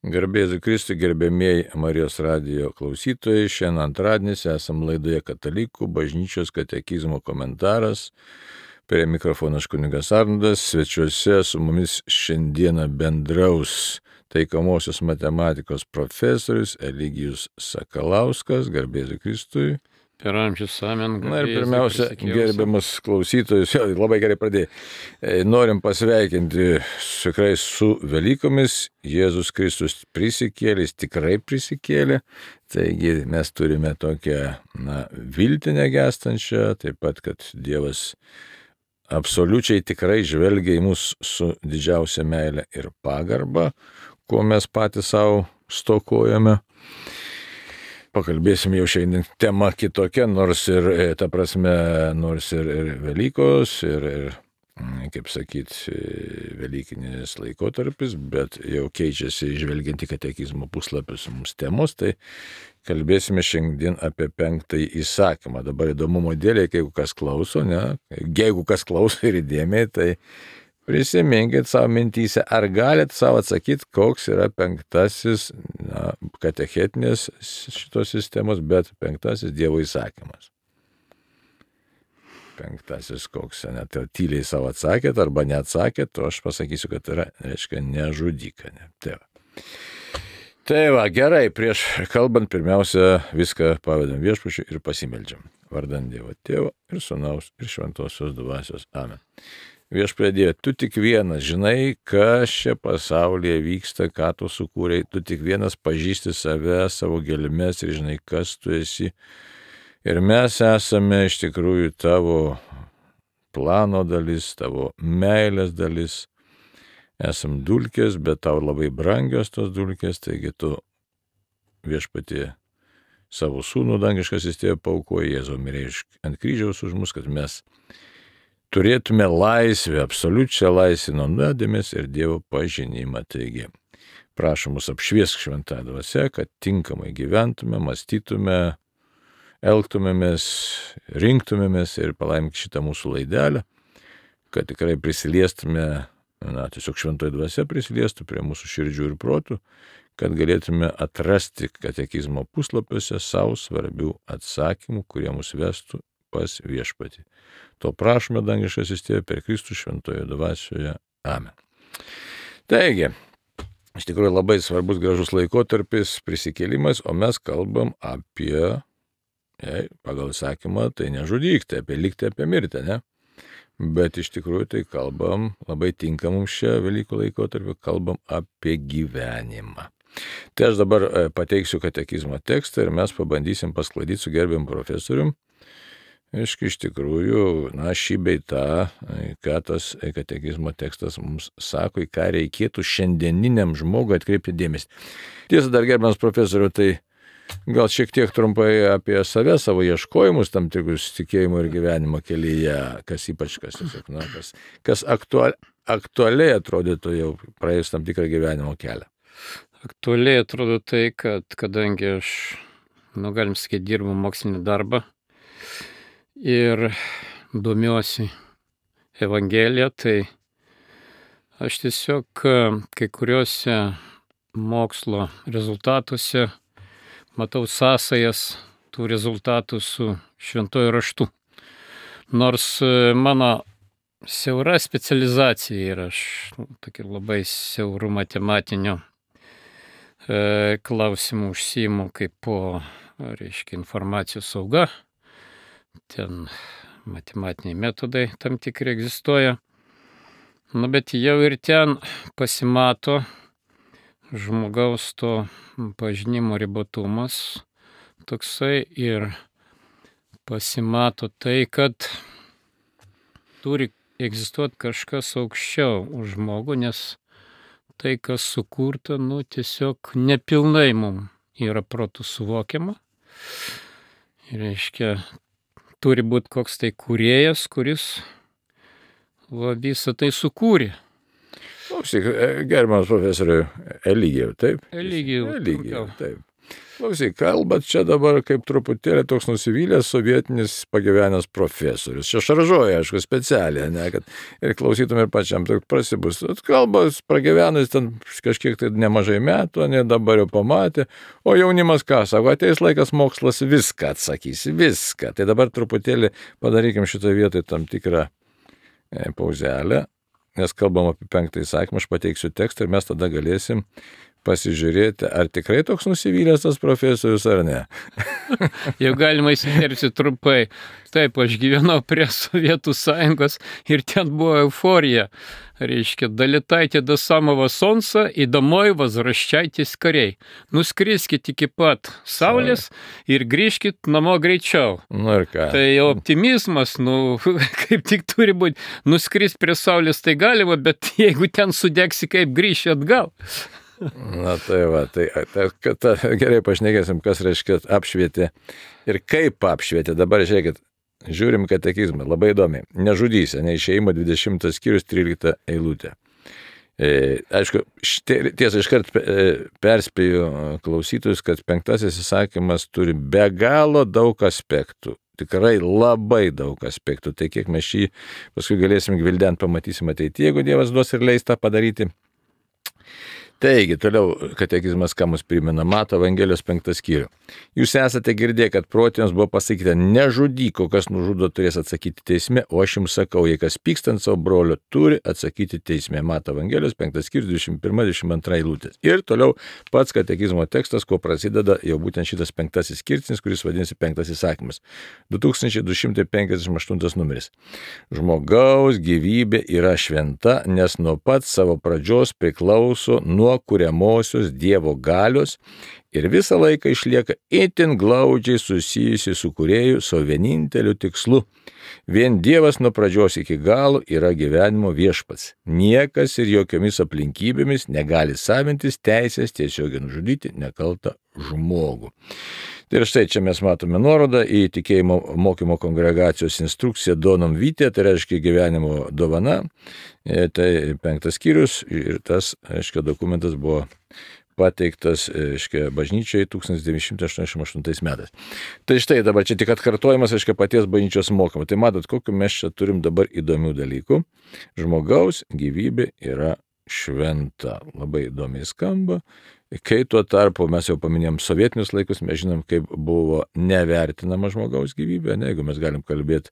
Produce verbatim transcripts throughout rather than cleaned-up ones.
Garbėsiu Kristui, gerbėmieji Marijos radijo klausytojai. Šiandien antradienis esam laidoje Katalikų bažnyčios katekizmo komentaras. Prie mikrofono kunigas Arnoldas. Svečiuose su mumis šiandieną bendraus taikomosios matematikos profesorius Eligijus Sakalauskas. Garbėsiu Kristui. Per amžius amen. Na ir pirmiausia, gerbiamas klausytojus, jau labai gerai pradėjai. Norim pasveikinti tikrai su Velykomis. Jėzus Kristus prisikėlė, jis tikrai prisikėlė. Taigi mes turime tokią na, viltį negestančią, taip pat, kad Dievas absoliučiai tikrai žvelgia į mus su didžiausia meile ir pagarba, ko mes patys savo stokojame. Pakalbėsim jau šiandien tema kitokia, nors ir, ta prasme, nors ir, ir Velykos, ir, ir, kaip sakyt, Velykinis laikotarpis, bet jau keičiasi žvelgiant į katekizmo puslapius mums temos, tai kalbėsime šiandien apie penktąjį įsakymą. Dabar įdomumo dėlei, jeigu kas klauso, ne, jeigu kas klauso ir įdėmiai, tai prisiminkit savo mintyse, ar galit savo atsakyti, koks yra penktasis na, katechetinės šitos sistemos, bet penktasis Dievo įsakymas. Penktasis koks, net tyliai savo atsakėt arba neatsakėt, o aš pasakysiu, kad yra, reiškia, nežudyk. Ne? Tai va. Tai va, gerai, prieš kalbant, pirmiausia, viską pavedam Viešpačiui ir pasimeldžiam. Vardan Dievo Tėvo ir Sūnaus ir Šventosios Dvasios. Amen. Viešpatie Dieve, tu tik vienas žinai, kas čia pasaulyje vyksta, ką tu sukūrei, tu tik vienas pažįsti save, savo gelmes ir žinai, kas tu esi. Ir mes esame iš tikrųjų tavo plano dalis, tavo meilės dalis. Esam dulkės, bet tau labai brangios tos dulkės, taigi tu Viešpatie savo sūnų dangiškasis Tėve paaukoji, Jėzau mirė ant kryžiaus už mus, kad mes turėtume laisvę, absoliučią laisvę nuo nuodėmės ir Dievo pažinimą. Taigi, prašom mus apšviesk šventąją dvasią, kad tinkamai gyventume, mąstytume, elgtumėmės, rinktumėmės ir palaimink šitą mūsų laidelę, kad tikrai prisiliestume, na, tiesiog šventoji dvasia prisiliestų prie mūsų širdžių ir protų, kad galėtume atrasti katekizmo puslapiuose savo svarbių atsakymų, kurie mus vestų pas Viešpatį. To prašome, dangiškasis Tėve, per Kristų šventoje dvasioje. Amen. Taigi, iš tikrųjų labai svarbus gražus laikotarpis prisikėlimas, o mes kalbam apie, jei, pagal įsakymą, tai nežudyk, tai apie likti, apie mirtį, ne? Bet iš tikrųjų tai kalbam, labai tinka mums šią Velykų laikotarpį, kalbam apie gyvenimą. Tai aš dabar pateiksiu katekizmo tekstą ir mes pabandysim pasklaidyti su gerbiamu profesorium. Aišku, iš tikrųjų, na, šį bei tą, ką tas katekizmo tekstas mums sako, į ką reikėtų šiandieniniam žmogui atkreipti dėmesį. Tiesa, dar gerbiamas profesoriu, tai gal šiek tiek trumpai apie save, savo ieškojimus, tam tikrus tikėjimo ir gyvenimo kelyje, kas ypač, kas, na, kas, kas aktual, aktualiai atrodytų jau praėjus tam tikrą gyvenimo kelią. Aktualiai atrodo tai, kad kadangi aš, nu, galim sakyti, dirbu mokslinį darbą, ir domiuosi Evangeliją, tai aš tiesiog kai kuriuose mokslo rezultatuose matau sąsajas tų rezultatų su šventuoju raštu. Nors mano siaura specializacija yra, aš tokį labai siaurų matematinių e, klausimų užsiimu kaip po, reiškia, informacijos sauga. Ten matematiniai metodai tam tikri egzistuoja. Nu, bet jau ir ten pasimato žmogaus to pažinimo ribotumas toksai ir pasimato tai, kad turi egzistuoti kažkas aukščiau už žmogų, nes tai, kas sukurta, nu, tiesiog nepilnai mums yra protų suvokiama. Ir reiškia, turi būti koks tai kūrėjas, kuris va, visą tai sukūrė. Gerbiamas profesoriu, Eligijau, taip? Eligijau. Eligijau, taip. Klausyk, kalbat čia dabar kaip truputėlį toks nusivylęs sovietinis pagyvenęs profesorius. Čia šaržuoja, aišku, specialiai, ne, kad ir klausytum ir pačiam, tai prasibus. Kalbas pragyvenus ten kažkiek tai nemažai metų, ne, dabar jau pamatė, o jaunimas ką, sako, ateis laikas mokslas viską atsakys, viską. Tai dabar truputėlį padarykim šitoje vietoje tam tikrą e, pauzelę, nes kalbam apie penktą įsakymą, aš pateiksiu tekstą ir mes tada galėsim pasižiūrėti, ar tikrai toks nusivylęs tas profesorius ar ne. Jau galima įsiterpti trumpai. Taip, aš gyvenau prie Sovietų Sąjungos ir ten buvo euforija. Reiškia, долетайте до самого солнца и домой возвращайтесь скорей. Nuskriskit iki pat saulės ir grįžkit namo greičiau. Nu ir ką? Tai optimizmas, nu, kaip tik turi būti. Nuskrist prie saulės tai galima, bet jeigu ten sudegsi, kaip grįši atgal. Na tai va, tai ta, ta, gerai pašnekėsim, kas reiškia apšvietė ir kaip apšvietė. Dabar žiūrėkit, žiūrim katekizmą, labai įdomi. Nežudysi, neišėjimo dvidešimtas skyrius trylikta eilutė. E, aišku, tiesa, iškart perspėju klausytojus, kad penktasis įsakymas turi be galo daug aspektų. Tikrai labai daug aspektų. Tai kiek mes šį paskui galėsim gvildent, pamatysim ateityje, jeigu Dievas duos ir leis tą padaryti. Taigi, toliau katekizmas, ką mus primena, Mato Evangelijos penktas skyrių. Jūs esate girdėję, kad protėviams buvo pasakyta, nežudyk, o kas nužudo turės atsakyti teisme, o aš jums sakau, jei kas pykstant savo brolio, turi atsakyti teisme. Mato Evangelijos penktas skyrius, dvidešimt pirma dvidešimt antra eilutės. Ir toliau pats katekizmo tekstas, kuo prasideda jau būtent šitas penktasis skirsnis, kuris vadinasi penktasis įsakymas. du tūkstančiai du šimtai penkiasdešimt aštuntas numeris. Žmogaus gyvybė yra šventa, nes nuo pat savo pradžios priklauso nuo kuriamosios Dievo galios ir visą laiką išlieka itin glaudžiai susijusi su kūrėju savo vieninteliu tikslu. Vien Dievas nuo pradžios iki galo yra gyvenimo viešpats. Niekas ir jokiomis aplinkybėmis negali savintis teisės tiesiogiai nužudyti nekaltą žmogų. Tai ir štai čia mes matome nuorodą į tikėjimo mokymo kongregacijos instrukciją Donum Vitae, tai reiškia gyvenimo dovana. Tai penktas skyrius ir tas, reiškia, dokumentas buvo pateiktas, reiškia, bažnyčiai tūkstantis devyni šimtai aštuoniasdešimt aštuntais metais. Tai štai dabar čia tik atkartojimas, reiškia, paties bažnyčios mokymo. Tai matot, kokiu mes čia turim dabar įdomių dalykų. Žmogaus gyvybė yra šventa. Labai įdomiai skamba. Kai tuo tarpu mes jau paminėjom sovietinius laikus, mes žinom, kaip buvo nevertinama žmogaus gyvybė, ne, jeigu mes galim kalbėti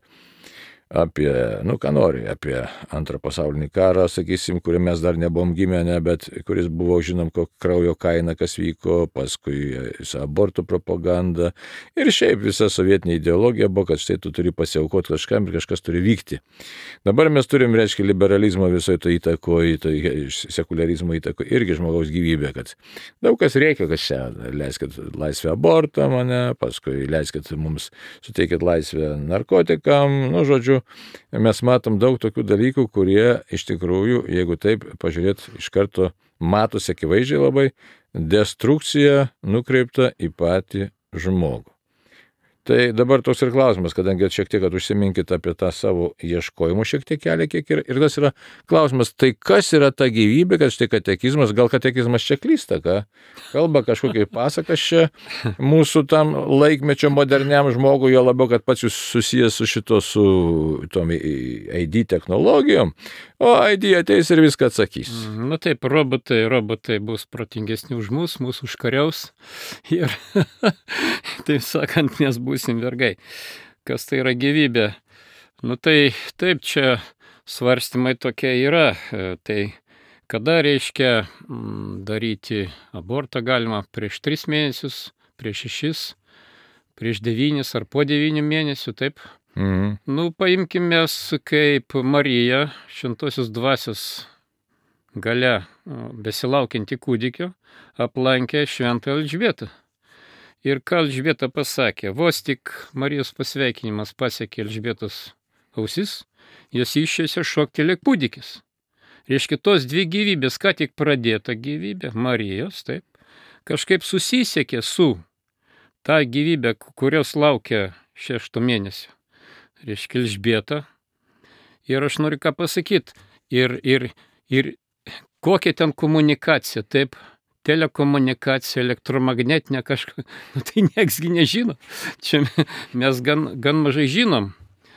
apie, nu ką nori, apie antrą pasaulinį karą, sakysim, kurį mes dar nebuvom gimę, ne, bet kuris buvo, žinom, kokia kraujo kaina, kas vyko, paskui abortų propaganda ir šiaip visa sovietinė ideologija buvo, kad štai tu turi pasiaukoti kažkam ir kažkas turi vykti. Dabar mes turim, reiškia, liberalizmo visoje to įtakoje, to sekuliarizmo įtakoje, irgi žmogaus gyvybė, kad daug kas reikia, kad čia leiskit laisvę abortą mane, paskui leiskit mums suteikit laisvę narkotikam, nu, žodžiu, mes matom daug tokių dalykų, kurie iš tikrųjų, jeigu taip pažiūrėt, iš karto matosi akivaizdžiai labai, destrukcija nukreipta į patį žmogų. Tai dabar toks ir klausimas, kadangi šiek tiek, kad užsiminkit apie tą savo ieškojimą šiek tiek kelią, kiek yra. Ir tas yra klausimas, tai kas yra ta gyvybė, kad štai katekizmas, gal katekizmas čia klysta, ką? Kalba kažkokiai pasakas čia mūsų tam laikmečio moderniam žmogui, jo labiau, kad pats jūs susijęs su šito, su tom I D technologijom, o I D ateis ir viską atsakys. Na taip, robotai, robotai bus protingesni už mus, mūsų užkariaus ir, taip sakant, nes būsim vergai. Kas tai yra gyvybė? Nu tai taip, čia svarstymai tokie yra. Tai kada reiškia daryti abortą galima prieš tris mėnesius, prieš šešis, prieš devynis ar po devynių mėnesių, taip? Mhm. Nu, paimkime, kaip Marija, šventosios dvasios gale besilaukianti kūdikio, aplankė šventą Elžbietą. Ir ką Elžbieta pasakė, vos tik Marijos pasveikinimas pasiekė Elžbietos ausis, jos iššiose šoktelė kūdikis. Reiškia, tos dvi gyvybės, ką tik pradėta gyvybė, Marijos, taip, kažkaip susisiekė su ta gyvybė, kurios laukia šešto mėnesio. Reiškia, Elžbieta. Ir aš noriu ką pasakyti. Ir, ir, ir kokia ten komunikacija, taip, telekomunikacija, elektromagnetinė kažką, nu, tai nieksgi nežino. Čia mes gan, gan mažai žinom.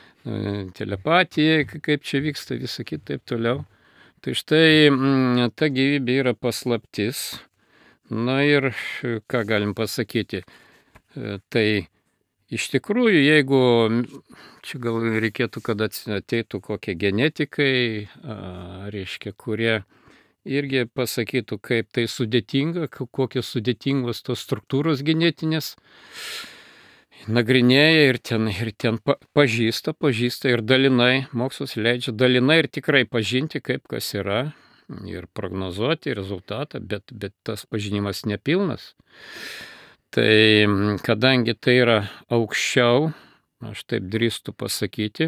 Telepatija, kaip čia vyksta, visą kitą taip toliau. Tai štai ta gyvybė yra paslaptis. Na ir ką galim pasakyti? Tai iš tikrųjų, jeigu čia gal reikėtų, kad ateitų kokie genetikai, reiškia, kurie irgi pasakytų, kaip tai sudėtinga, kokios sudėtingos tos struktūros genetinės, nagrinėja ir ten, ir ten pažįsta, pažįsta ir dalinai, mokslas leidžia dalinai ir tikrai pažinti, kaip kas yra, ir prognozuoti rezultatą, bet, bet tas pažinimas nepilnas. Tai kadangi tai yra aukščiau, aš taip drįstu pasakyti,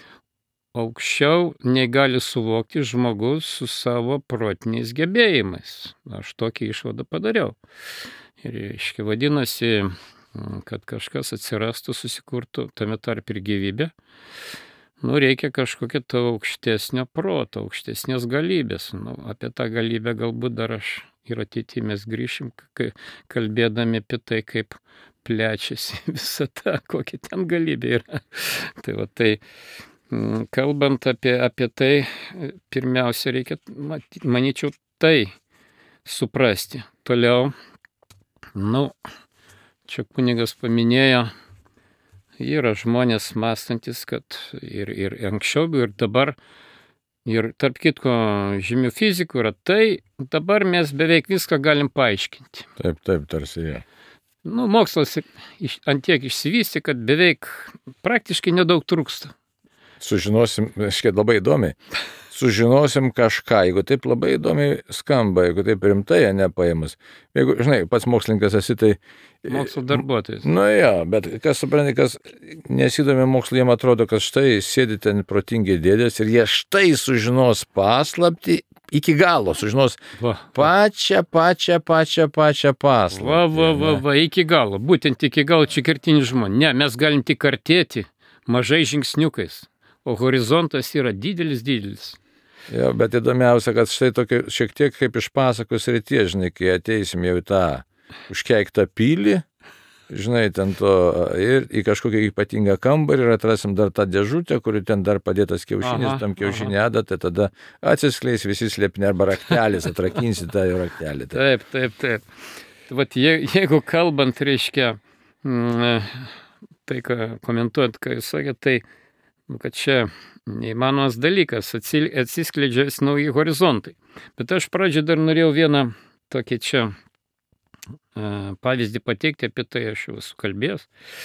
aukščiau nei gali suvokti žmogus su savo protiniais gebėjimais. Aš tokį išvadą padariau. Ir, reiškia, vadinasi, kad kažkas atsirastų, susikurtų, tame tarp ir gyvybė, nu, reikia kažkokio to aukštesnio proto, aukštesnės galybės. Nu, apie tą galybę galbūt dar aš ir ateityje mes grįšim, kalbėdami apie tai, kaip plečiasi visą tą, kokia ten galybė yra. Tai va, tai kalbant apie, apie tai, pirmiausia, reikia, manyčiau, tai suprasti. Toliau, nu, čia kunigas paminėjo, yra žmonės mąstantis, kad ir, ir anksčiau, ir dabar, ir tarp kitko žymių fizikų yra, tai dabar mes beveik viską galim paaiškinti. Taip, taip, tarsi jie. Nu, mokslas ant tiek išsivystė, kad beveik praktiškai nedaug trūksta. Sužinosim, škiet labai įdomiai, sužinosim kažką, jeigu taip labai įdomiai skamba, jeigu taip rimtai, nepaėmus. Jeigu, žinai, pats mokslininkas esi, tai... Mokslo darbuotojas. Nu jo, bet kas supranti, kas nesidomi mokslu, jiem atrodo, kad štai sėdi ten protingi dėdės ir jie štai sužinos paslaptį iki galo, sužinos va, pačią, pačią, pačią, pačią paslaptį. Va, va, va, va, iki galo, būtent iki galo čia kertinis žmonės. Ne, mes galim tik artėti mažai žingsniukais. O horizontas yra didelis, didelis. Jo, bet įdomiausia, kad štai tokia šiek tiek kaip iš pasakos srities, žinai, kai ateisim jau į tą užkeiktą pilį, žinai, ten to ir į kažkokią ypatingą kambarį ir atrasim dar tą dėžutę, kuri ten dar padėtas kiaušinis, aha, tam kiaušinį ada, tai tada atsiskleis visi slėpiniai arba raktelis, atrakinsi tą raktelį. Taip, taip, taip. Vat je, jeigu kalbant, reiškia, tai, ką komentuojant, ką jūs sakėte, tai kad čia neįmanomas dalykas, atsiskleidžia vis nauji horizontai. Bet aš pradžioje dar norėjau vieną tokį čia pavyzdį pateikti, apie tai aš jau esu kalbėjęs.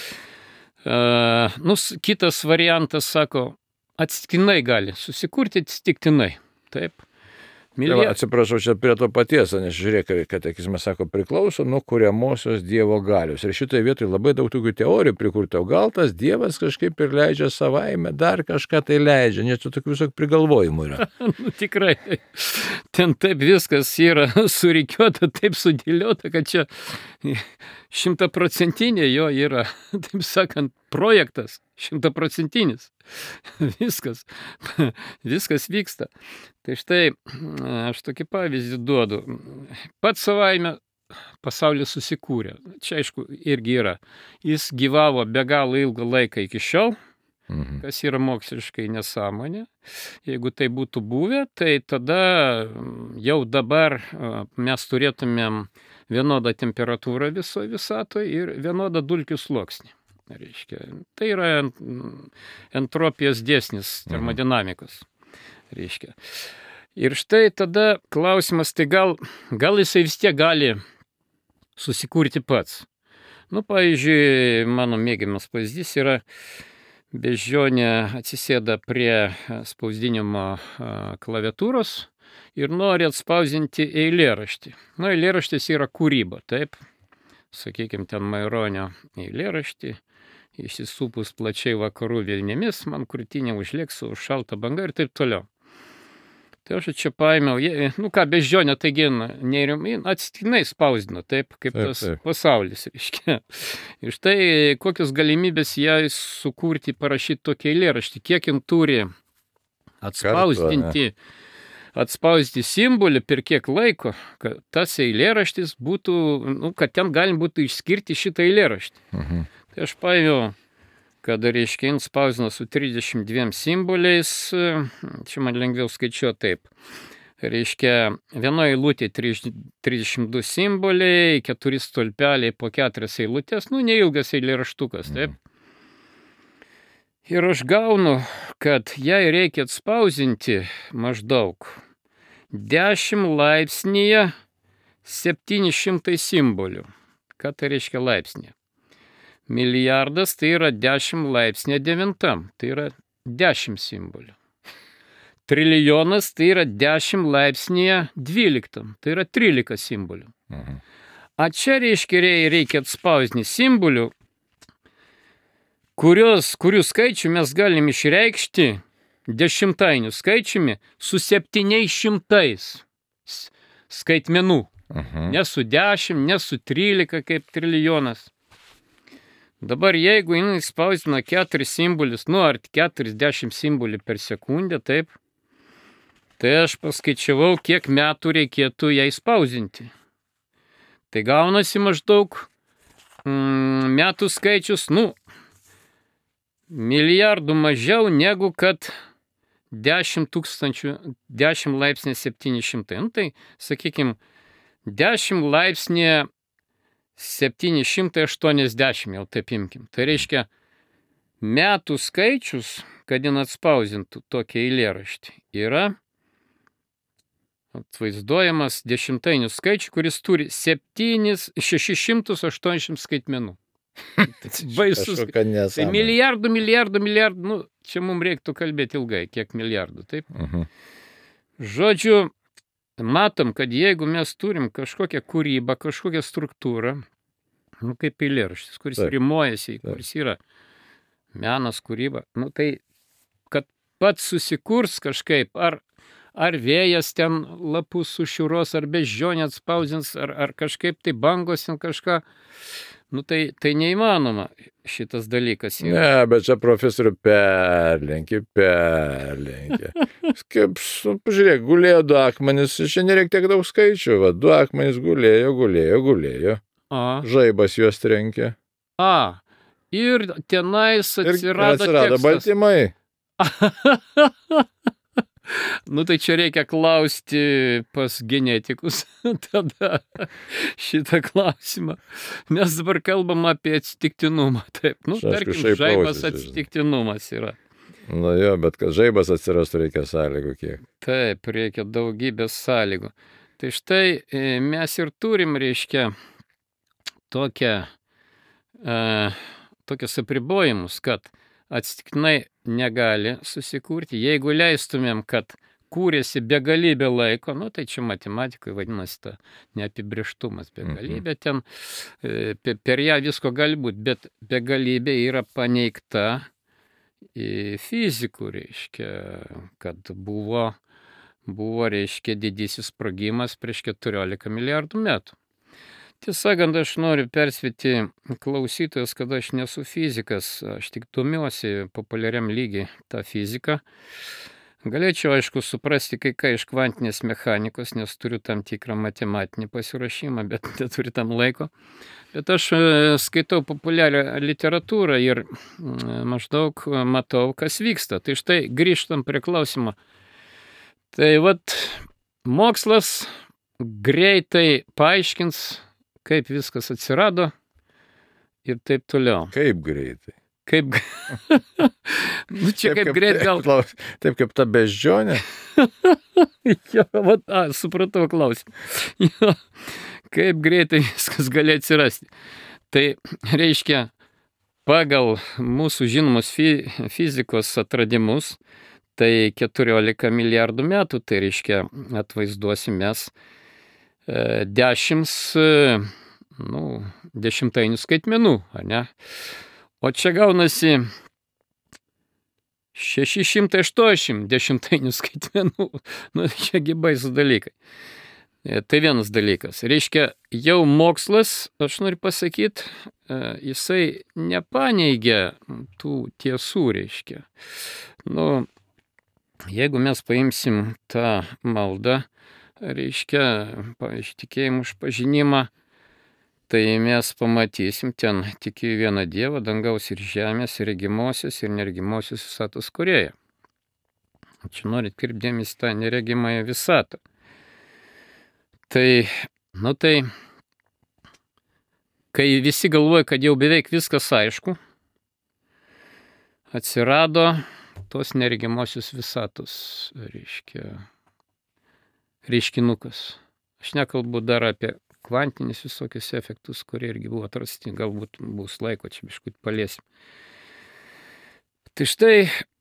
Nu, kitas variantas, sako, atsitiktinai gali susikurti atsitiktinai. Taip. Milijard... Atsiprašau, čia prie to paties, nes žiūrėk, katekizmas sako, priklauso nuo kuriamosios Dievo galios. Ir šitoje vietoje labai daug tokių teorijų prikurta, o gal tas Dievas kažkaip ir leidžia savaime, dar kažką tai leidžia, nes čia tokių visokių prigalvojimų yra. Nu, tikrai, ten taip viskas yra surikiuota, taip sudėliota, kad čia šimtaprocentinė jo yra, taip sakant, projektas, šimtaprocentinis. Viskas, viskas vyksta. Tai štai, aš tokį pavyzdį duodu. Pats savaime pasaulis susikūrė. Čia, aišku, irgi yra. Jis gyvavo be galo ilgą laiką iki šiol, mhm. kas yra moksliškai nesąmonė. Jeigu tai būtų buvę, tai tada jau dabar mes turėtumėm vienodą temperatūrą visoje visatoje ir vienodą dulkių sluoksnį. Reiškia, tai yra entropijos dėsnis termodinamikos. Reiškia. Ir štai tada klausimas, tai gal, gal jisai vis tiek gali susikurti pats. Nu, pavyzdžiui, mano mėgiamas pavyzdys yra beždžionė atsisėda prie spausdinimo klaviatūros ir nori atspausdinti eilėraštį. Nu, eilėraštis yra kūryba, taip. Sakykime, ten Maironio eilėraštį. Išsisupus plačiai vakarų vilnėmis, man krūtinė užlėks už šaltą bangą ir taip toliau. Tai aš čia paėmiau, nu ką, beždžionė, taigi, atsitiktinai spausdino, taip, kaip taip, tas taip. Pasaulis, reiškia. Ir štai kokios galimybės jai sukurti, parašyti tokį eilėraštį, kiek jin turi atspausdinti, atspausdinti simbolį per kiek laiko, kad tas eilėraštis būtų, nu, kad ten galim būtų išskirti šitą eilėraštį. Mhm. Tai aš paėmiau, kad, reiškia, jis spausdino su trisdešimt dviem simboliais, čia man lengviau skaičiuoti taip. Reiškia, vienoje eilutėje trisdešimt du simboliai, keturi stulpeliai po keturias eilutės, nu, neilgas eilėraštukas, taip. Ir aš gaunu, kad jai reikia atspausinti maždaug dešimt laipsnyje septyni šimtai simbolių. Ką tai reiškia laipsnė? Milijardas tai yra dešimt laipsnė devintam, tai yra dešimt simbolių. Trilijonas tai yra dešimt laipsnėje dvyliktam, tai yra trylika simbolių. Mhm. A čia reiškia reikia atspausinti simbolių, kurios, kurių skaičių mes galim išreikšti dešimtainių skaičiumi su septyniais šimtais skaitmenų. Mhm. Ne su dešimt, ne su trylika kaip trilijonas. Dabar jeigu jinai spausdina keturis simbolius, nu ar keturiasdešimt simbolių per sekundę, taip, tai aš paskaičiavau, kiek metų reikėtų jai spausdinti. Tai gaunasi maždaug mm, metų skaičius, nu, milijardų mažiau negu kad dešimt tūkstančių, dešimt laipsnė septyni šimtai. Nu, tai, sakykime, dešimt laipsnė septyni šimtai aštuoniasdešimt, jau taip imkim. Tai reiškia, metų skaičius, kad jin atspausintų tokį eilėraštį, yra atvaizduojamas dešimtainių skaičių, kuris turi šešis šimtus aštuoniasdešimt skaitmenų. Baisus. Tai milijardų, milijardų, milijardų, nu, čia mums reiktų kalbėti ilgai, kiek milijardų, taip? Mhm. Žodžiu, matom, kad jeigu mes turim kažkokią kūrybą, kažkokią struktūrą, nu, kaip eilėraštis, kuris taip, rimuojasi, kuris yra menas, kūryba, nu, tai, kad pats susikurs kažkaip, ar Ar vėjas ten lapus sušiuros, ar beždžionė atspausdins, ar, ar kažkaip tai bangos ten kažką. Nu tai, tai neįmanoma šitas dalykas. Yra. Ne, bet čia profesorių perlenkė, perlenkė. Kaip, nu, pažiūrėk, gulėjo du akmenys, čia nereikia tiek daug skaičių, va, du akmenys gulėjo, gulėjo, gulėjo. A. Žaibas juos trenkė. A. Ir tenais atsirado, ir atsirado tekstas. baltymai. Nu tai čia reikia klausti pas genetikus tada šitą klausimą. Mes dabar kalbam apie atsitiktinumą. Taip, nu, Aš, tarkim, aišku, žaibas šaipausi, atsitiktinumas yra. Nu jo, bet kad žaibas atsirastų, reikia sąlygų kiek. Taip, reikia daugybės sąlygų. Tai štai mes ir turim, reiškia, tokią, e, tokius apribojimus, kad atsitiktinai negali susikurti. Jeigu leistumėm, kad kūrėsi begalybė laiko, nu tai čia matematikoje vadinasi ta neapibrieštumas begalybė, ten per ją visko gali būti, bet begalybė yra paneigta fizikų, reiškia, kad buvo, buvo, reiškia, didysis sprogimas prieš keturiolika milijardų metų. Tiesąkant, aš noriu persvyti klausytojus, kad aš nesu fizikas, aš tik domiuosi populiariam lygiai tą fiziką. Galėčiau, aišku, suprasti kai ką iš kvantinės mechanikos, nes turiu tam tikrą matematinį pasiruošimą, bet neturiu tam laiko. Bet aš skaitau populiarią literatūrą ir maždaug matau, kas vyksta. Tai štai grįžtam prie klausimo. Tai vat mokslas greitai paaiškins, kaip viskas atsirado ir taip toliau. Kaip greitai? Kaip, nu čia taip, kaip greit gal. Taip kaip ta beždžionė. Jo, vat, a, supratau klausimą. Jo, kaip greitai viskas gali atsirasti. Tai reiškia, pagal mūsų žinomus fi, fizikos atradimus, tai keturiolika milijardų metų, tai reiškia, atvaizduosim mes dešimt, nu, dešimtainių skaitmenų, ne? O čia gaunasi šeši šimtai aštuoniasdešimt dešimtainių skaitmenų. Nu, čia baisūs dalykai. Tai vienas dalykas. Reiškia, jau mokslas, aš noriu pasakyti, jisai nepaneigia tų tiesų, reiškia. Nu, jeigu mes paimsim tą maldą, reiškia, pavyzdžiui, tikėjimų išpažinimą, tai mes pamatysim ten tik į vieną Dievą, dangaus ir žemės, ir regimosios, ir neregimosios visatos kūrėją. Čia norit kreipdėmės tą neregimąją visatą. Tai, nu tai, kai visi galvoja, kad jau beveik viskas aišku, atsirado tos neregimosios visatos, reiškia, reiškinukas. Aš nekalbu dar apie kvantinius visokius efektus, kurie irgi buvo atrasti, galbūt bus laiko, čia biškut paliesim. Tai štai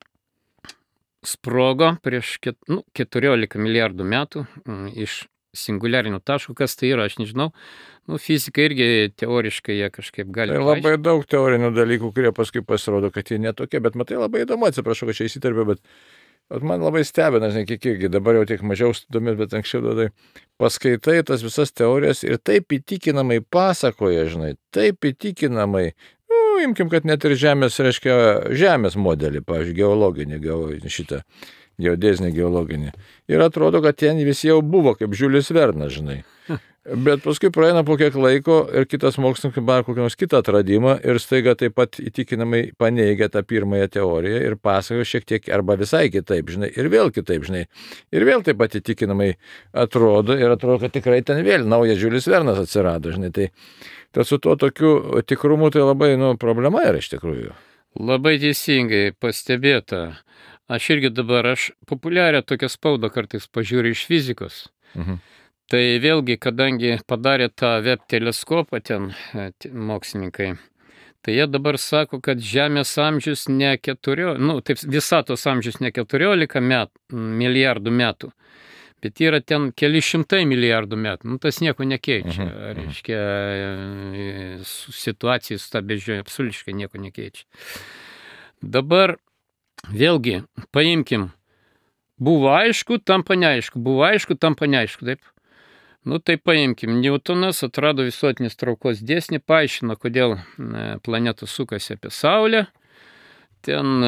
sprogo prieš ket, nu, keturiolika milijardų metų iš singuliarinių taškų. Kas tai yra, aš nežinau. Nu, fizika irgi teoriškai jie kažkaip gali. Tai labai paaiškinti. Daug teorinių dalykų, kurie paskui pasirodo, kad jie netokie, bet matai labai įdomu, atsiprašau, kad čia įsiterpiu, bet man labai stebina, žinai, kiek irgi, dabar jau tiek mažiau domis, bet anksčiau dodai, paskaitai tas visas teorijas ir taip įtikinamai pasakoja, žinai, taip įtikinamai, nu, imkim, kad net ir žemės, reiškia, žemės modelį, pavyzdžiui, geologinį, geologinį šitą, geodezinį geologinį. Ir atrodo, kad ten visi jau buvo, kaip Žiulis Vernas, žinai. Bet paskui praeina po kiek laiko ir kitas mokslininkas daro kokį nors kitą atradimą ir staiga taip pat įtikinamai paneigia tą pirmąją teoriją ir pasakoja šiek tiek arba visai kitaip, žinai, ir vėl kitaip, žinai. Ir vėl taip pat įtikinamai atrodo ir atrodo, kad tikrai ten vėl naujas Žiulis Vernas atsirado, žinai. Tai, tai su tuo tokiu tikrumu tai labai, nu, problema yra iš tikrųjų. Labai teisingai pastebėta. Aš irgi dabar, aš populiarią tokią spaudą kartais pažiūriu iš fizikos. Mhm. Tai vėlgi, kadangi padarė tą Webb teleskopą ten mokslininkai, tai jie dabar sako, kad Žemės amžius ne keturiolika, nu, taip, visatos amžius ne keturiolika met, milijardų metų, bet yra ten keli šimtai milijardų metų. Nu, tas nieko nekeičia. Mhm. Reiškia, situacija su ta beždžionė absoliučiai nieko nekeičia. Dabar vėlgi, paimkim, buvo aišku, tampa neaišku, buvo aišku, tampa neaišku, taip? Nu, tai paimkim, Newtonas atrado visuotinės traukos dėsnį, paaiškino, kodėl planetos sukasi apie Saulę. Ten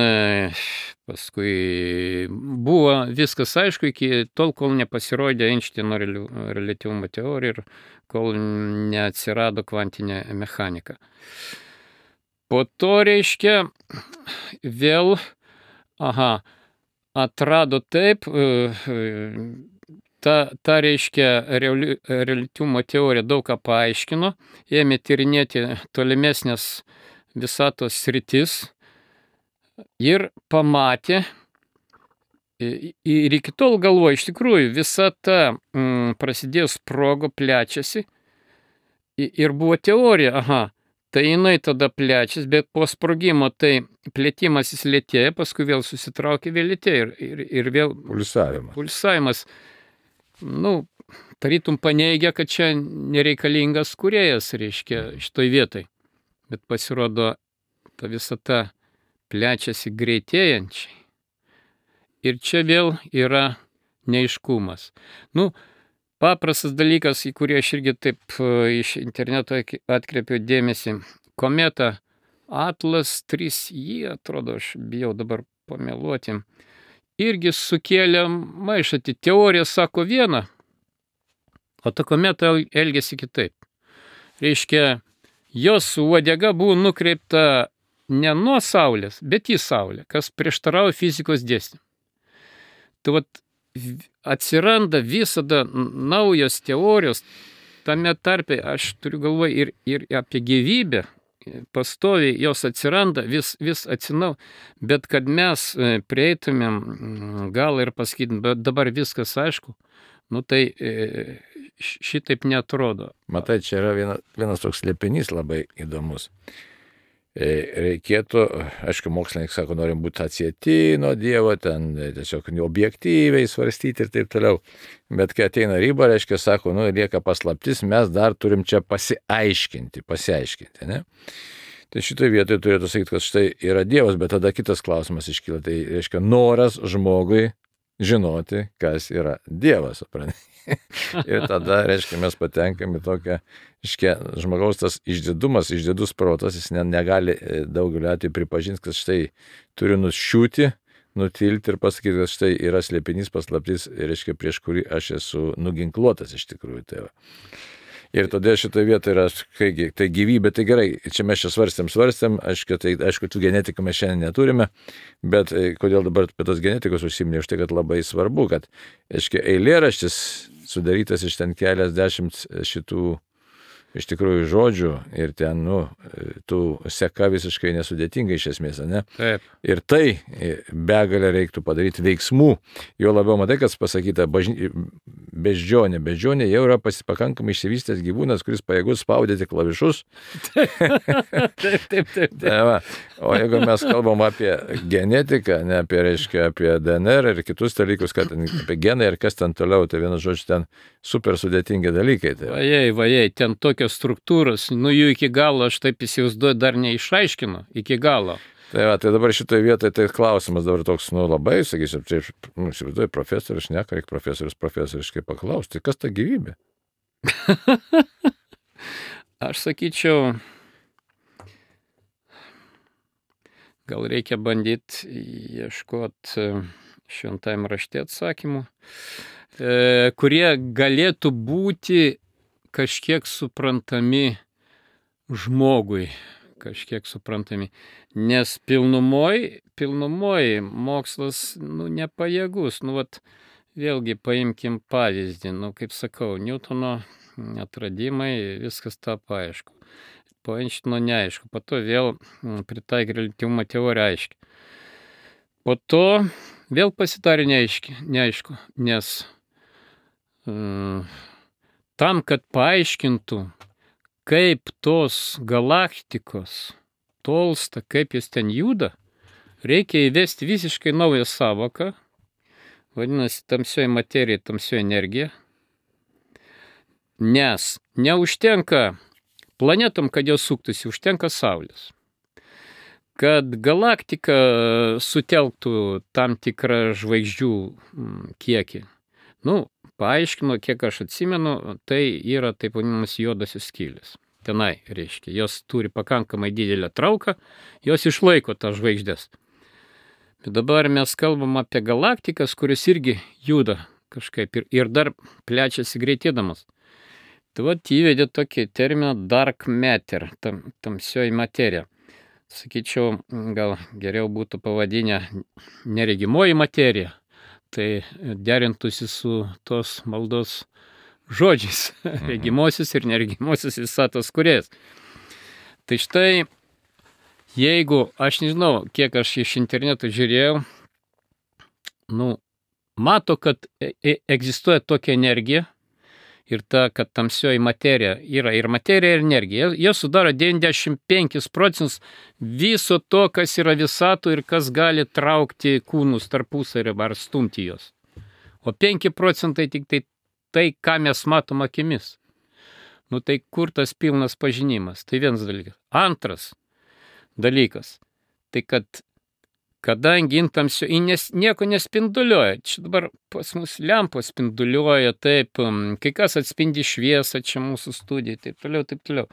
paskui buvo viskas aišku iki tol, kol nepasirodė Einšteino reliatyvumo teorija ir kol neatsirado kvantinė mechanika. Po to, reiškia, vėl, aha, atrado taip, Ta, ta reiškia, reliatyvumo teorija daug ką paaiškino, ėmė tyrinėti tolimesnės visatos sritis ir pamatė, ir iki tol galvoja, iš tikrųjų, visata mm, prasidėjo sprogo, plečiasi ir buvo teorija, aha, tai jinai tada plečiasi, bet po sprogimo tai plėtimas jis lėtėja, paskui vėl susitraukė, vėl lėtėja ir, ir, ir vėl pulsavimas. pulsavimas. Nu, tarytum paneigia, kad čia nereikalingas kūrėjas, reiškia, šitoj vietai. Bet pasirodo, ta visata plečiasi greitėjančiai. Ir čia vėl yra neaiškumas. Nu, paprastas dalykas, į kurį aš irgi taip iš interneto atkreipiau dėmesį. Kometa Atlas trys I, atrodo, aš bijau dabar pameluoti, irgi sukėlė maišatį. Teorija sako vieną, o ta kometa elgėsi kitaip. Reiškia, jos uodega buvo nukreipta ne nuo Saulės, bet į Saulę, kas prieštarauja fizikos dėsniam. Tai vat atsiranda visada naujos teorijos, tame tarpe aš turiu galvoje ir, ir apie gyvybę, pastoviai jos atsiranda, vis, vis atsinau, bet kad mes prieitumėm gal ir pasakytum, bet dabar viskas aišku, nu tai šitaip neatrodo. Matai, čia yra viena, vienas toks slėpinys labai įdomus. Reikėtų, aišku, mokslininkai sako, norim būti atsieti nuo Dievo, ten tiesiog objektyviai svarstyti ir taip toliau. Bet kai ateina riba, reiškia, sako, nu, lieka paslaptis, mes dar turim čia pasiaiškinti, pasiaiškinti, ne? Tai šitoje vietoje turėtų sakyti, kad štai yra Dievas, bet tada kitas klausimas iškyla, tai reiškia noras žmogui žinoti, kas yra Dievas, supranti. Ir tada, reiškia, mes patenkame tokią, reiškia, žmogaus tas išdidumas, išdidus protas, jis ne, negali daugeliu atveju pripažinti, kad štai turiu nuščiūti, nutilti ir pasakyti, kad štai yra slėpinys paslaptis, reiškia, prieš kurį aš esu nuginkluotas iš tikrųjų. Tai va. Ir todėl šitoje vietoje yra, kai, tai gyvybė, tai gerai, čia mes čia svarstėm, svarstėm, aišku, tai, aišku, tų genetikų mes šiandien neturime, bet kodėl dabar apie tos genetikos užsiminė, už tai, kad labai svarbu, kad, aiškiai, eilėraštis sudarytas iš ten keliasdešimt šitų iš tikrųjų žodžių ir ten, nu, tų seka visiškai nesudėtinga iš esmės, ne? Taip. Ir tai begalę reiktų padaryti veiksmų. Jo labiau matai, kas pasakyta, bažny... beždžionė. Beždžionė jau yra pakankamai išsivystęs gyvūnas, kuris pajėgus spaudyti klavišus. Taip, taip, taip. taip. Tai o jeigu mes kalbam apie genetiką, ne apie, reiškia, apie D N R ir kitus dalykus, kad apie geną ir kas ten toliau, tai vienas žodžiu, ten super sudėtingi dalykai. Tai. Vajai, vajai, ten tokios struktūros, nu jų iki galo, aš taip įsivaizduoju, dar neišaiškinu, iki galo. Tai, va, tai dabar šitoje vietoje tai klausimas dabar toks, nu labai, sakysiu, tai, nu, įsivaizduoju, profesorius, ne, reikia profesorius, profesoriškai paklausti, kas ta gyvybė? Aš sakyčiau, gal reikia bandyti ieškoti šventajame rašte atsakymų, kurie galėtų būti kažkiek suprantami žmogui, kažkiek suprantami, nes pilnumoj, pilnumoj mokslas, nu, nepajėgus, nu, vat, vėlgi paimkim pavyzdį, nu, kaip sakau, Niutono atradimai, viskas tapo aišku, po Einšteino neaišku, po to vėl pritaikė reliatyvumo teoriją aiškiai, po to vėl pasidarė neaiški, neaišku, nes um, tam, kad paaiškintų, kaip tos galaktikos tolsta, kaip jis ten juda, reikia įvesti visiškai naują savoką, vadinasi, tamsioji materija, tamsioji energija, nes neužtenka planetom, kad jos suktųsi, užtenka Saulės. Kad galaktika sutelktų tam tikrą žvaigždžių kiekį. Nu, paaiškino, kiek aš atsimenu, tai yra taip vadinamas juodosios skylės. Tenai, reiškia, jos turi pakankamai didelę trauką, jos išlaiko tas žvaigždės. Bet dabar mes kalbam apie galaktikas, kuris irgi juda kažkaip ir, ir dar plečiasi greitėdamas. Tai vat įvedė tokį terminą dark matter, tam, tamsioji materija. Sakyčiau, gal geriau būtų pavadinę neregimoji materija. Tai derintųsi su tos maldos žodžiais, regimosios ir neregimosios visatos kūrėjas. Tai štai, jeigu, aš nežinau, kiek aš iš interneto žiūrėjau, nu, mato, kad e egzistuoja tokia energija ir ta, kad tamsioji materija yra ir materija, ir energija. Jie sudaro devyniasdešimt penkis procentus viso to, kas yra visato ir kas gali traukti kūnus tarpusavy ar stumti juos. O penki procentai tik tai tai, ką mes matom akimis. Nu tai kur tas pilnas pažinimas? Tai vienas dalykas. Antras dalykas. Tai kad kadangi tamsio, nes nieko nespinduliuoja. Čia dabar pas mus lempos spinduliuoja, taip, kai kas atspindi šviesą, čia mūsų studija, taip toliau, taip toliau.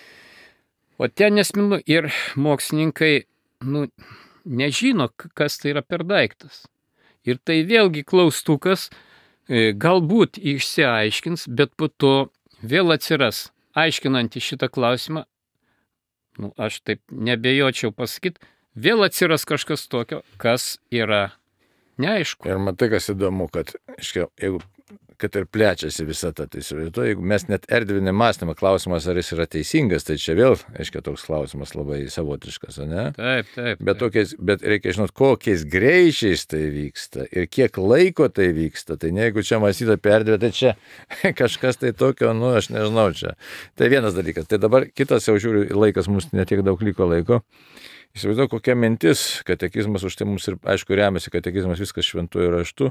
O ten nespinduliuoja ir mokslininkai, nu, nežino, kas tai yra per daiktas. Ir tai vėlgi klaustukas, galbūt išsiaiškins, bet po to vėl atsiras, aiškinantį šitą klausimą, nu, aš taip nebejočiau pasakyti, vėl atsiras kažkas tokio, kas yra neaišku. Ir matai, kas įdomu, kad, aiškiai, jeigu, kad ir plečiasi visą tą, tai įsivaizduoju, jeigu mes net erdvinį mąstymą, klausimas, ar jis yra teisingas, tai čia vėl, aiškiai, toks klausimas labai savotiškas, ne? Taip, taip. taip. Bet, tokiais, bet reikia žinot, kokiais greičiais tai vyksta ir kiek laiko tai vyksta. Tai ne, jeigu čia mąstyti apie erdvę, tai čia kažkas tai tokio, nu, aš nežinau čia. Tai vienas dalykas. Tai dabar kitas jau žiūriu, laikas mums netiek daug liko laiko. Įsivaizduoju, kokia mintis, katekizmas, už tai mums ir, aišku, remiasi katekizmas, viskas šventuoju raštu.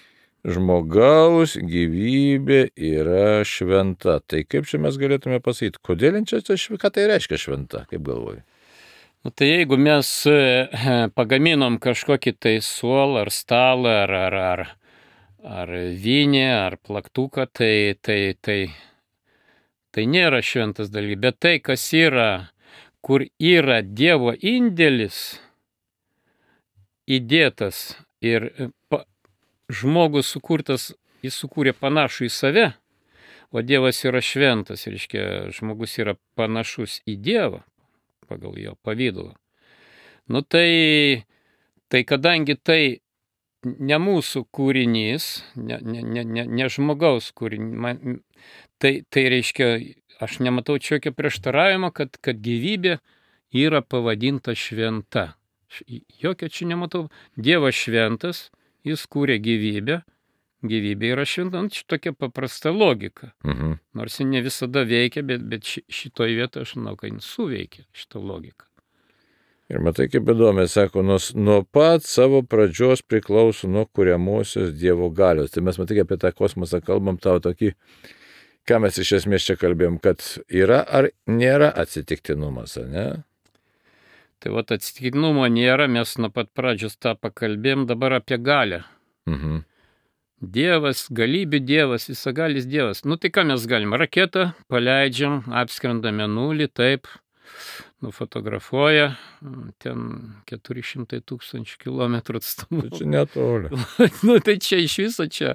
Žmogaus gyvybė yra šventa. Tai kaip čia mes galėtume pasakyti, kodėl čia, ką tai reiškia šventa, kaip galvoji? Nu, tai jeigu mes pagaminom kažkokį tai suolą ar stalą, ar, ar, ar, ar vynį, ar plaktuką, tai, tai, tai, tai nėra šventas dalykas. Bet tai, kas yra, kur yra Dievo indėlis, įdėtas ir pa, žmogus sukurtas, jis sukūrė panašų į save, o Dievas yra šventas, reiškia, žmogus yra panašus į Dievą pagal jo pavydalą. Nu tai, tai kadangi tai ne mūsų kūrinys, ne, ne, ne, ne, ne žmogaus kūrinys, tai, tai reiškia, aš nematau čia jokio prieštaravimo, kad, kad gyvybė yra pavadinta šventa. Jokio čia nematau. Dievas šventas, jis kūrė gyvybę, gyvybė yra šventa. Nu, tokia paprasta logika. Mhm. Nors ji ne visada veikia, bet, bet šitoj vietoje aš manau, kad jis suveikia šitą logiką. Ir matai, kaip įdomi, sako, nuo, nuo pat savo pradžios priklauso nuo kuriamosios Dievo galios. Tai mes matai, apie tą kosmosą kalbam tau tokį, ką mes iš esmės čia kalbėjom, kad yra ar nėra atsitiktinumas, ar ne? Tai vat atsitiktinumo nėra, mes nuo pat pradžios tą pakalbėjom, dabar apie galę. Mhm. Dievas, galybių Dievas, visagalis Dievas. Nu tai ką mes galim? Raketą paleidžiam, apskrenda mėnulį, taip, nufotografuoja, ten keturi šimtai tūkstančių kilometrų atstumu. Tai čia netoli. Nu tai čia iš viso čia.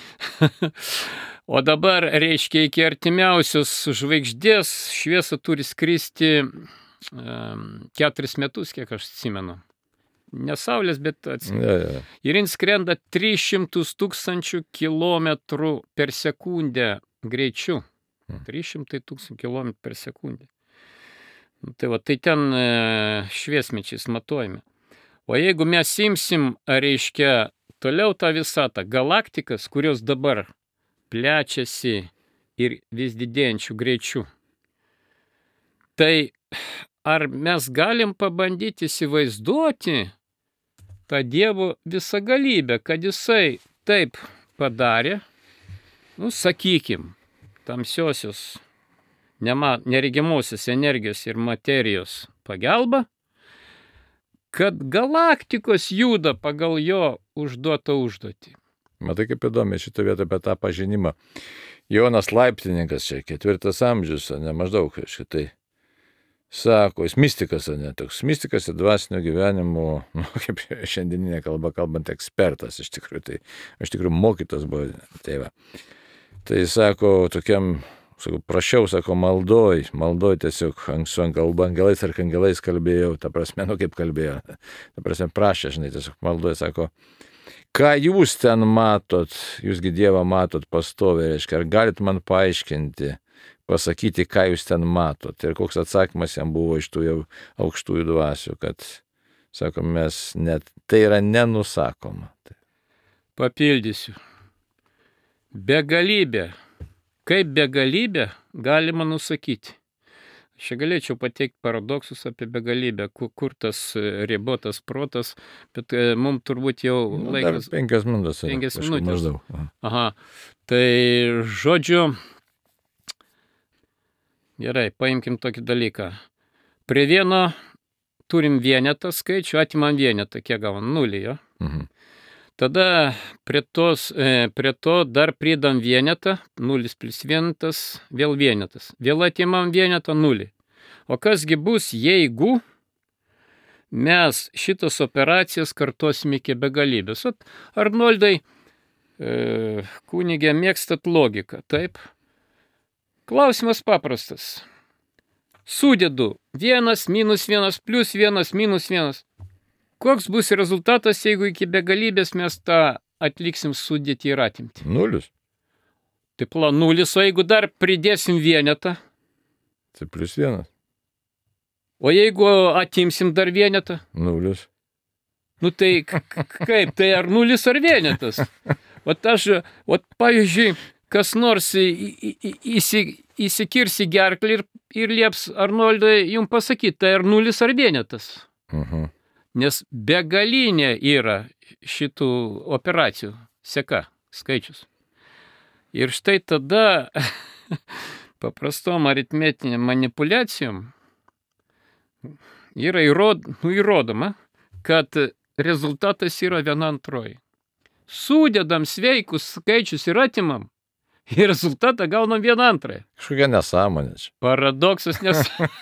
O dabar, reiškia, iki artimiausios žvaigždės šviesa turi skristi um, keturis metus, kiek aš atsimenu. Ne Saulės, bet atsimenu. Ja, ja. Ir jin skrenda tris šimtus tūkstančių kilometrų per sekundę greičiu. trys šimtai tūkstančių kilometrų per sekundę. Tai va, tai ten e, šviesmečiais matuojame. O jeigu mes imsim, reiškia, toliau tą visatą, galaktikas, kurios dabar plečiasi ir vis didėjančių greičių, tai ar mes galim pabandyti įsivaizduoti tą Dievo visagalybę, kad jisai taip padarė, nu, sakykim, tamsiosios Nema, neregimosios energijos ir materijos pagalba, kad galaktikos juda pagal jo užduotą užduotį. Matai, kaip įdomi šitą vietą apie tą pažinimą. Jonas Laiptininkas čia, ketvirtas amžius, ne maždaug, šitai sako, jis mystikas, ne toks mystikas ir dvasinio gyvenimo, nu, kaip šiandieninė kalba kalbant, ekspertas, iš tikrųjų, tai iš tikrųjų mokytas buvo, tai va. Tai sako, tokiam, sakau, prašiau, sako, maldoj, maldoj tiesiog anksčiau kalba angelais ar angelais kalbėjau, ta prasme, nu kaip kalbėjau, ta prasme, prašė, žinai, tiesiog maldoj, sako, ką jūs ten matot, jūsgi Dievą matot pastoviai, reiškia, ar galit man paaiškinti, pasakyti, ką jūs ten matot, ir koks atsakymas jam buvo iš tų jau aukštųjų dvasių, kad, sako, mes net, tai yra nenusakoma. Papildysiu. Begalybė. Kaip begalybę galima nusakyti? Aš galėčiau pateikti paradoksus apie begalybę, kur tas ribotas protas, bet mums turbūt jau nu, laikas... Penkias minutės. Penkias minutės. Aha. Aha. Tai žodžiu, gerai, paimkim tokį dalyką. Prie vieno turim vienetą skaičių, atimam vienetą, kiek gavom? Nulį, jo? Mhm. Tada prie, tos, prie to dar pridam vienetą, nulis plus vienetas, vėl vienetas. Vėl atimam vienetą, nulį. O kasgi bus, jeigu mes šitas operacijas kartosime iki begalybės? Arnoldai, e, kunigė, mėgstat logiką, taip? Klausimas paprastas. Sudedu vienas minus vienas plus vienas minus vienas. Koks bus rezultatas, jeigu iki begalybės mes tą atliksim sudėti ir atimti? Nulis. Tai pla, nulis, o jeigu dar pridėsim vienetą? Tai plus vienas. O jeigu atimsim dar vienetą? Nulis. Nu tai kaip, tai ar nulis ar vienetas? Vat aš, vat pavyzdžiui, kas nors įsi, įsikirsi gerklį ir, ir lieps Arnoldai jums pasakyti, tai ar nulis ar vienetas? Mhm. Nes begalinė yra šitų operacijų seka, skaičius. Ir štai tada paprastom aritmetiniam manipulacijom yra įrod, nu, įrodoma, kad rezultatas yra viena antroji. Sudedam sveikus skaičius ir atimam, Ir rezultatą gaunam vieną antrąją. Kažkokia nesąmonė čia. Paradoksas, nes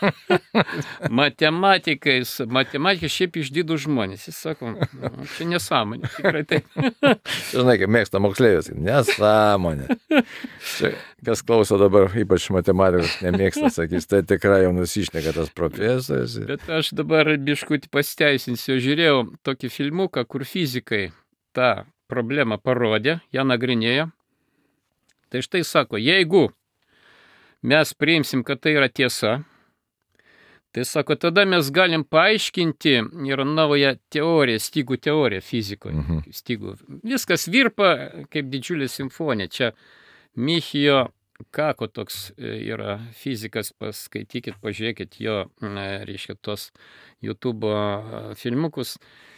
matematikai, matematikai šiaip išdidų žmonės. Jis sako, nu, čia nesąmonė, tikrai taip. Žinai, kaip mėgsta moksleivis, nesąmonė. Čia, kas klauso dabar, ypač matematikos nemėgsta, sakys, tai tikrai jau nusišneka tas profesorius. Bet aš dabar biškutį pasiteisinsiu, žiūrėjau tokį filmuką, kur fizikai tą problemą parodė, ją nagrinėjo. Tai štai sako, jeigu mes priimsim, kad tai yra tiesa, tai sako, tada mes galim paaiškinti ir naują teoriją, stygų teoriją fizikoje. Mhm. Stygų. Viskas virpa kaip didžiulė simfonija. Čia Michio Kako toks yra fizikas, paskaitykit, pažiūrėkit jo, reiškia, tos YouTube filmukus.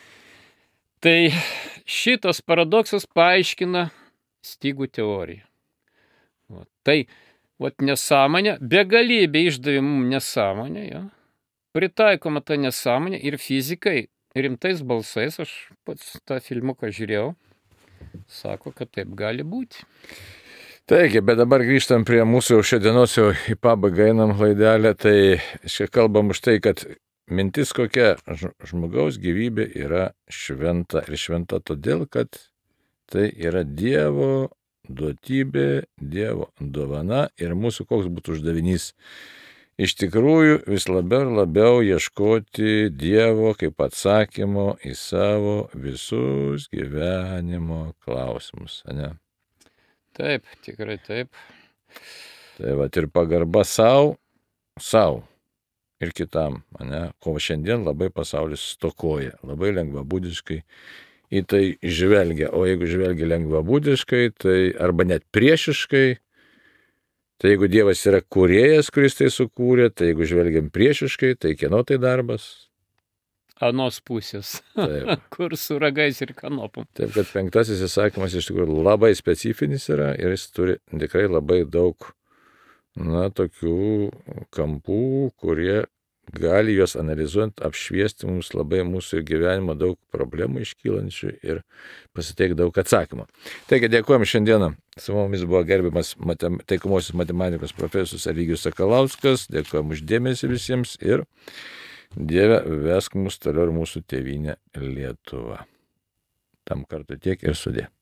Tai šitas paradoksas paaiškina stygų teoriją. O, tai, vat nesąmonė, begalybė išdavė mums nesąmonė, ja. Pritaikoma ta nesąmonė ir fizikai rimtais balsais, aš pats tą filmuką žiūrėjau, sako, kad taip gali būti. Taigi, bet dabar grįžtam prie mūsų šiandienos jau į pabaigą einam laidelę, tai čia kalbam už tai, kad mintis kokia, žmogaus gyvybė yra šventa ir šventa todėl, kad tai yra Dievo duotybė, Dievo dovana ir mūsų koks būtų uždavinys. Iš tikrųjų vis labiau ir labiau ieškoti Dievo kaip atsakymo į savo visus gyvenimo klausimus, ne? Taip, tikrai taip. Tai va ir pagarba savo, savo ir kitam, ne? Ko šiandien labai pasaulis stokoja, labai lengvabūdiškai į tai žvelgia, o jeigu žvelgia lengvabūdiškai, tai arba net priešiškai, tai jeigu Dievas yra kūrėjas, kuris tai sukūrė, tai jeigu žvelgiam priešiškai, tai kieno tai darbas? Anos pusės, kur su ragais ir kanopom. Taip, kad penktasis įsakymas iš tikrųjų labai specifinis yra ir jis turi tikrai labai daug, na, tokių kampų, kurie gali juos analizuojant apšviesti mums labai mūsų gyvenimo daug problemų iškylančių ir pasiteikti daug atsakymų. Taigi dėkojom šiandieną. Su mumis buvo gerbiamas matem, taikomosios matematikos profesorius Eligijus Sakalauskas. Dėkojom už dėmesį visiems ir Dieve vesk mus toliau ir mūsų tėvynę Lietuvą. Tam kartu tiek ir sudė.